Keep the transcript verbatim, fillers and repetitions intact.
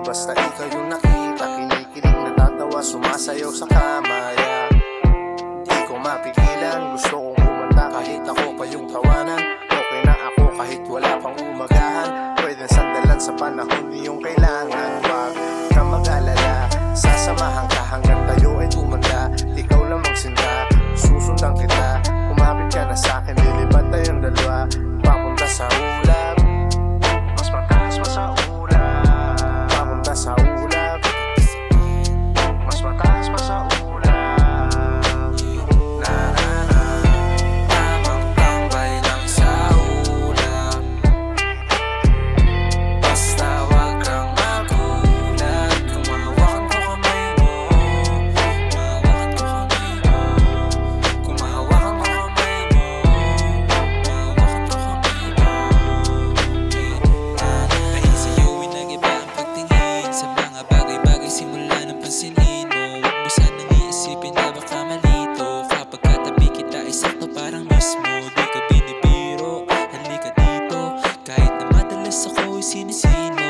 Basta ikaw yung nakita, kinikilig, natatawa, sumasayaw sa kama, yeah. Di ko mapigilan, gusto kong kumanta kahit ako pa yung tawanan. Okay na ako kahit wala pang umagahan. Pwedeng sandalan sa panahon niyong kailangan. Wag ka mag-alala, sasamahan ka hanggang tayo ay tumanda. Ikaw lang magsinta, susundan kita. Kumapit ka na sa'kin, lilipad tayong dalawa papunta sa ulap. Mas mataas pa sa ulap, papunta sa ulap. Mas mataas pa sa ulap. Na na na, Tamang tambay lang sa ulap. Basta wag kang magulat. Kumahawakan ko kamay mo, kumahawakan ko kamay mo, kumahawakan ko kamay mo, kumahawakan ko kamay mo. Dahil sa'yo'y nag-iba ang pagtingin sa mga bagay-bagay simula ng pansinin mo. Huwag mo sanang iisipin na baka malito. Kapag katabi kita ay sakto parang mismo. Di ka binibiro, halika dito. Kahit na madalas ako'y sinisin mo.